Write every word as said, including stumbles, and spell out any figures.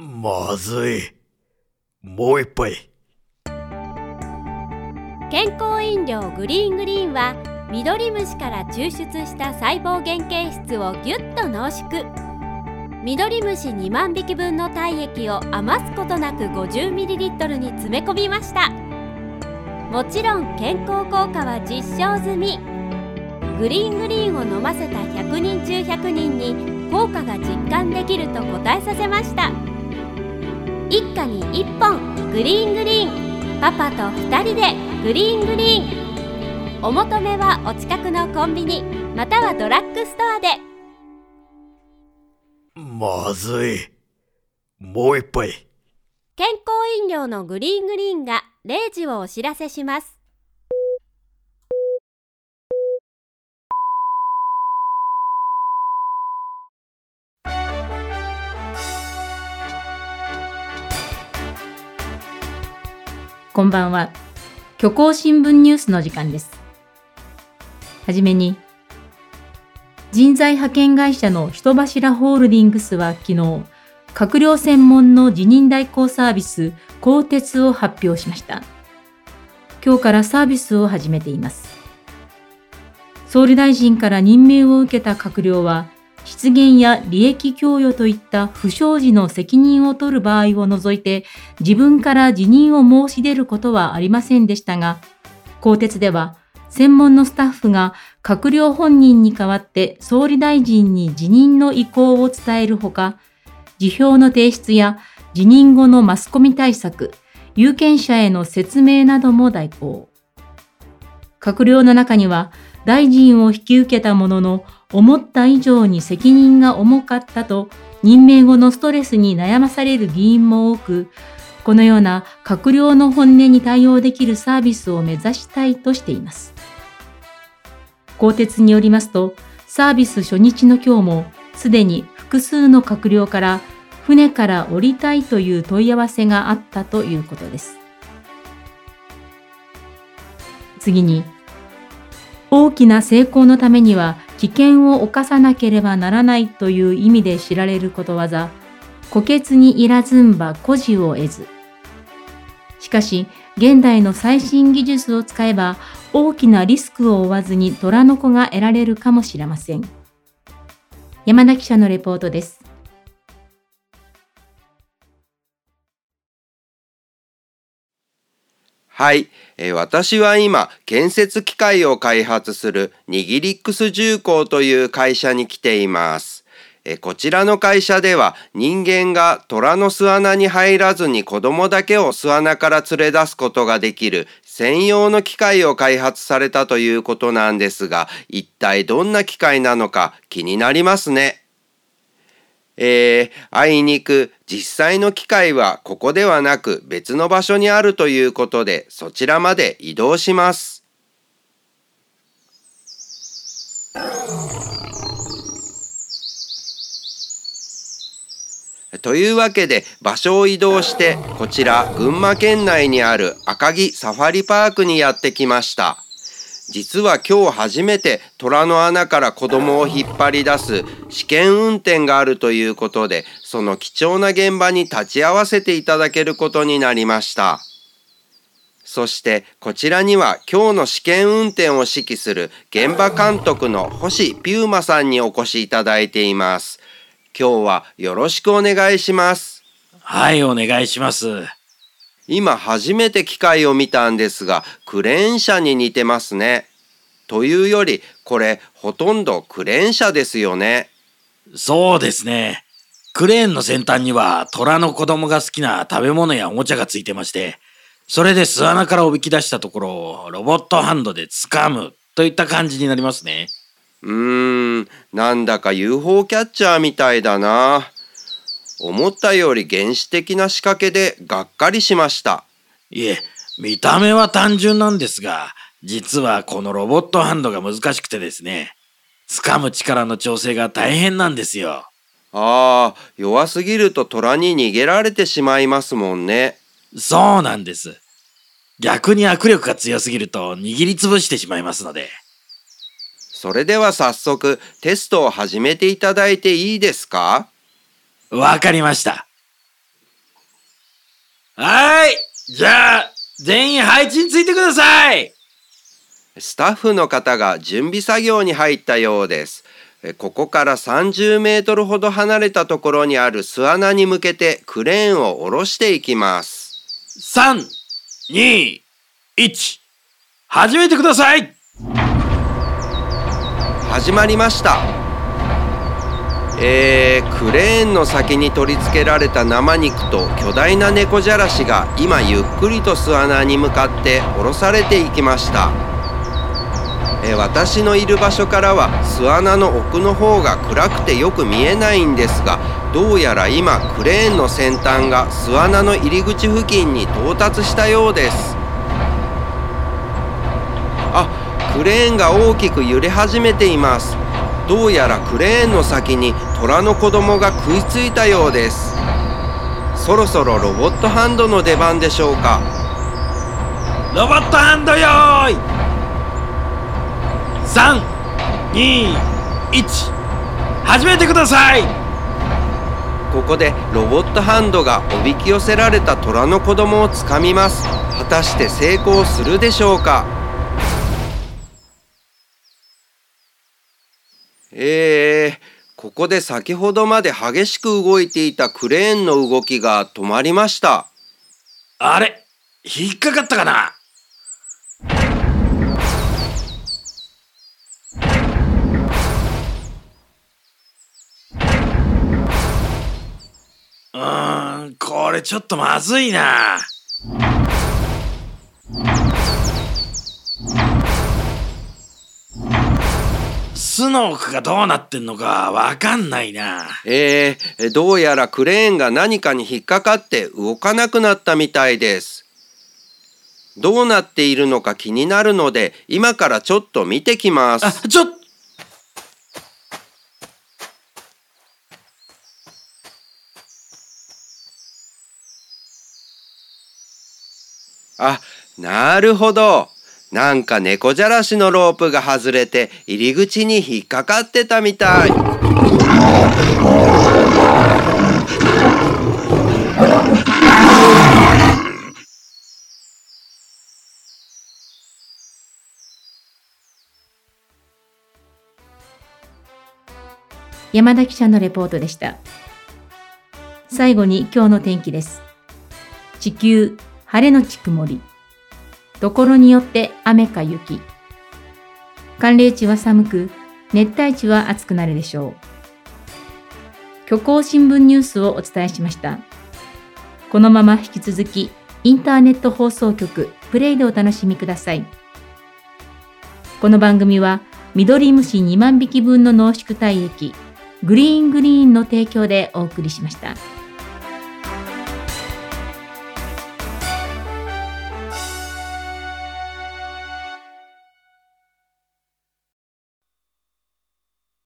まずい。もう一杯。 健康飲料グリーングリーンはミドリムシから抽出した細胞原型質をぎゅっと濃縮。ミドリムシにまんびきぶんの体液を余すことなく ごじゅうミリリットル に詰め込みました。もちろん健康効果は実証済み。グリーングリーンを飲ませたひゃくにん中ひゃくにんに効果が実感できると答えさせました。一家にいっぽんグリーングリーン、パパとふたりでグリーングリーン。お求めはお近くのコンビニまたはドラッグストアで。 まずい。もう一杯。 健康飲料のグリーングリーンがれいじをお知らせします。 こんばんは。虚構新聞ニュースの時間です。はじめに、人材派遣会社の人柱ホールディングスは昨日、閣僚専門の辞任代行サービス、更迭を発表しました。今日からサービスを始めています。総理大臣から任命を受けた閣僚は、失言や利益供与といった不祥事の責任を取る場合を除いて、自分から辞任を申し出ることはありませんでしたが、更迭では、専門のスタッフが閣僚本人に代わって総理大臣に辞任の意向を伝えるほか、辞表の提出や辞任後のマスコミ対策、有権者への説明なども代行。閣僚の中には、大臣を引き受けたものの、思った以上に責任が重かったと、任命後のストレスに悩まされる議員も多く、このような閣僚の本音に対応できるサービスを目指したいとしています。更迭によりますと、サービス初日の今日も、すでに複数の閣僚から船から降りたいという問い合わせがあったということです。次に、大きな成功のためには危険を冒さなければならないという意味で知られることわざ、虎穴にいらずんば虎子を得ず。しかし、現代の最新技術を使えば大きなリスクを負わずに虎の子が得られるかもしれません。山田記者のレポートです。 はい、えー、私は今建設機械を開発するニギリックス重工という会社に来ています。えー、こちらの会社では人間が虎の巣穴に入らずに子供だけを巣穴から連れ出すことができる専用の機械を開発されたということなんですが、一体どんな機械なのか気になりますね。えー、あいにく実際の機械はここではなく別の場所にあるということで、そちらまで移動します。というわけで場所を移動して、こちら群馬県内にある赤城サファリパークにやってきました。実は今日初めて虎の穴から子供を引っ張り出す試験運転があるということで、その貴重な現場に立ち会わせていただけることになりました。そしてこちらには今日の試験運転を指揮する現場監督の星ピューマさんにお越しいただいています。今日はよろしくお願いします。 はい、お願いします。 今初めて機械を見たんですが、クレーン車に似てますね。というより、これほとんどクレーン車ですよね。 そうですね。クレーンの先端には虎の子供が好きな食べ物やおもちゃがついてまして、それで巣穴からおびき出したところをロボットハンドで掴むといった感じになりますね。 うーん、なんだか ユーフォー キャッチャーみたいだな。思ったより原始的な仕掛けでがっかりしました。 いえ、見た目は単純なんですが、実はこのロボットハンドが難しくてですね、掴む力の調整が大変なんですよ。 ああ、弱すぎると虎に逃げられてしまいますもんね。 そうなんです。逆に握力が強すぎると握りつぶしてしまいますので。 それでは早速テストを始めていただいていいですか？ わかりました。 はい。じゃあ、全員配置についてください。 スタッフの方が準備作業に入ったようです。ここからさんじゅうメートルほど離れたところにある巣穴に向けてクレーンを下ろしていきます。 さん、に、いち、始めてください。 始まりました。えー、クレーンの先に取り付けられた生肉と巨大な猫じゃらしが今ゆっくりと巣穴に向かって下ろされていきました。えー、私のいる場所からは巣穴の奥の方が暗くてよく見えないんですが、どうやら今クレーンの先端が巣穴の入り口付近に到達したようです。あ、クレーンが大きく揺れ始めています。どうやらクレーンの先に虎の子供が食いついたようです。そろそろロボットハンドの出番でしょうか。 ロボットハンドよーい。さん、に、いち、始めてください。 ここでロボットハンドがおびき寄せられた虎の子供をつかみます。果たして成功するでしょうか。えー、ここで先ほどまで激しく動いていたクレーンの動きが止まりました。 あれ、引っかかったかな。うーん、これちょっとまずいな。巣の奥がどうなってんのかわかんないな。 えー、どうやらクレーンが何かに引っかかって動かなくなったみたいです。どうなっているのか気になるので今からちょっと見てきます。 あ、ちょっあ、なるほど。なんか猫じゃらしのロープが外れて入り口に引っかかってたみたい。 山田記者のレポートでした。最後に今日の天気です。地球、晴れのち曇り。ところによって雨か雪。寒冷地は寒く、熱帯地は暑くなるでしょう。虚構新聞ニュースをお伝えしました。このまま引き続き、インターネット放送局プレイでお楽しみください。この番組は、緑虫にまんびき分の濃縮体液、グリーングリーンの提供でお送りしました。